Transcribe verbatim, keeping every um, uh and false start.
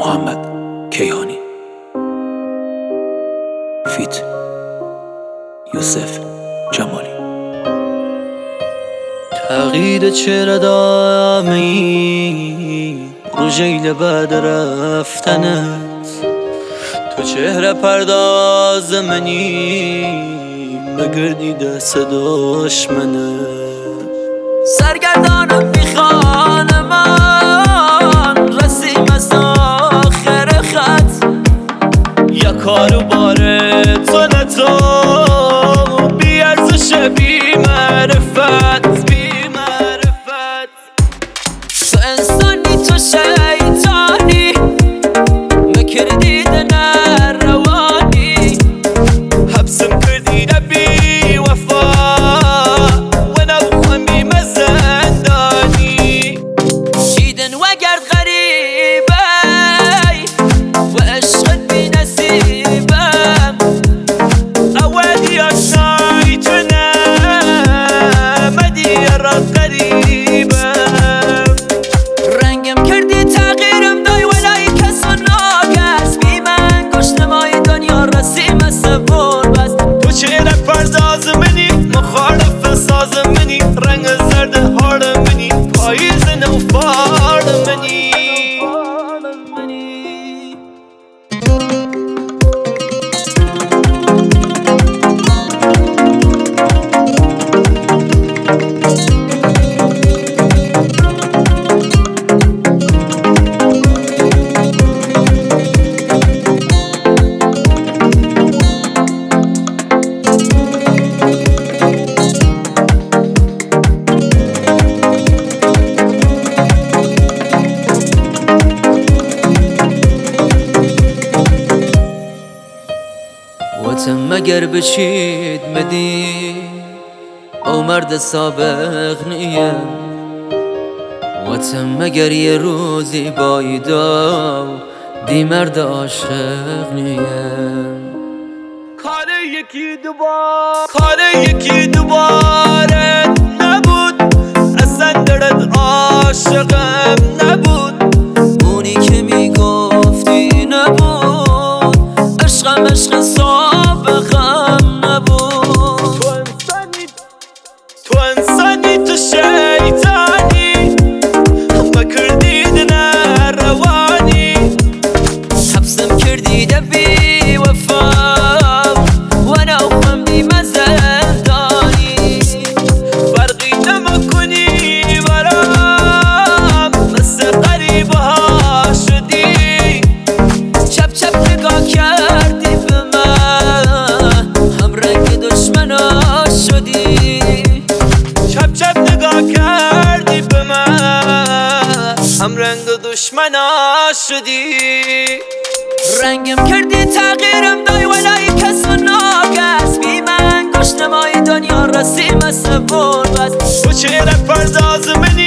محمد کیهانی فیت یوسف جمالی. تغییر چرا دامی رو جیل بعد رفتنت، تو چهره پرداز منی مگردی دست دشمنت. سرگردانم میخوان من رسیم از آخر خط، یا کارو باره تو نتو بی ارزش بی معرفت بی معرفت. تو انسانی تو شیطانی مکردی دنر روانی، حبسم کردی بی وفا و نوخم بی مزندانی. شیدن و گرد غریبه و عشقت بی نصیبم، اولي أشايتنا مدي رد قريبة. رنگم کردی تغییرم دای ولای کس و ناکس، بی من گشت مای دنیا رسیم سفر بس. تو چهره پرداز منی مخالف ساز منی، رنگ زرد هارد منی پاییز نوفار منی. واتم مگر بشید مدی او مرد سابق نیم، واتم مگر یه روزی بایدا دی مرد عاشق نیم. کار یکی دوبار کار یکی دوباره نبود، اصلا درد عاشقم نبود. اونی که میگفتی نبود، عشقم عشق سابقم نبود. تو انسانی تو انسانی تو شیطانی مکردی دنر روانی، حبسم کردی بی وفا و نوخم بی مزندانی. فرقی نمیکنی برام مثل غریبه ها شدی، چپ چپ نگاه کردی به من هم رنگ دشمنا شدی. چپ چپ نگاه کردی به من هم رنگ دشمنا شدی. رنگم کردی تغییرم دای ولای کس و ناکس، بی من گشت مای دنیا رسیم سفر بس. تو چهره پرداز منی